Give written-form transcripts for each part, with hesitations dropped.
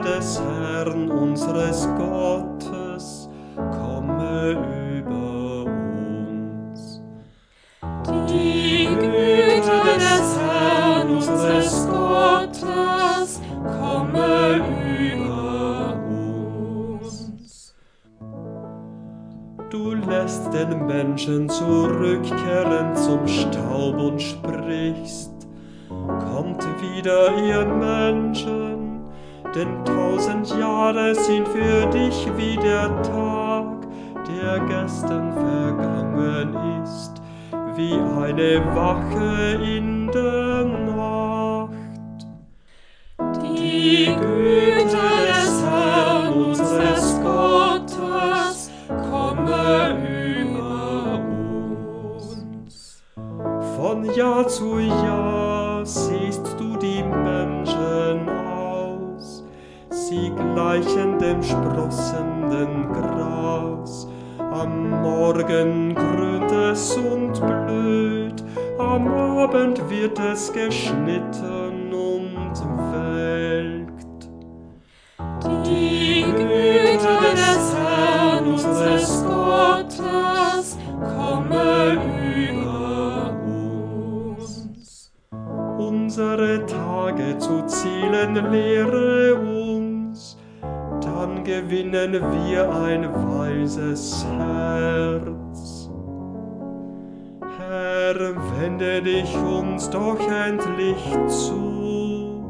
des Herrn unseres Gottes komme über uns. Die Güte des Herrn unseres Gottes komme über uns. Du lässt den Menschen zurückkehren zum Staub und sprichst: Kommt wieder, ihr Menschen, denn 1000 Jahre sind für dich wie der Tag, der gestern vergangen ist, wie eine Wache in der Nacht. Die Güte des Herrn unseres Gottes komme über uns. Von Jahr zu Jahr siehst du die Menschen aus, sie gleichen dem sprossenden Gras. Am Morgen grünt es und blüht, am Abend wird es geschnitten und welkt. Die Güte des Herrn unseres Gottes komme über uns. Unsere Tage zu zielen lehre uns, dann gewinnen wir ein weises Herz. Herr, wende dich uns doch endlich zu.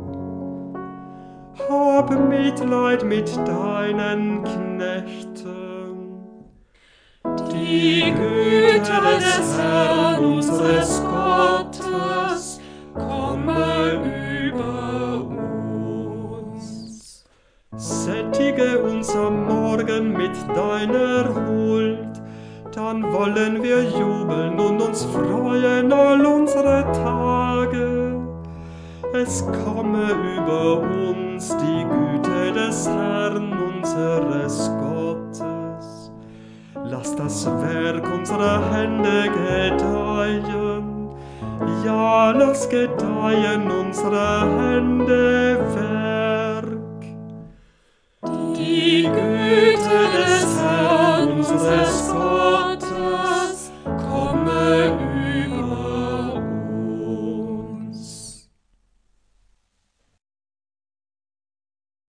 Hab Mitleid mit deinen Knechten. Die Güte des Herrn unseres Gottes komme über uns. Sättige uns am Morgen mit deiner Huld, dann wollen wir jubeln und uns freuen all unsere Tage. Es komme über uns die Güte des Herrn unseres Gottes. Lass das Werk unserer Hände gedeihen, ja, lass gedeihen unsere Hände Werk. Die Güte des Herrn unseres Gottes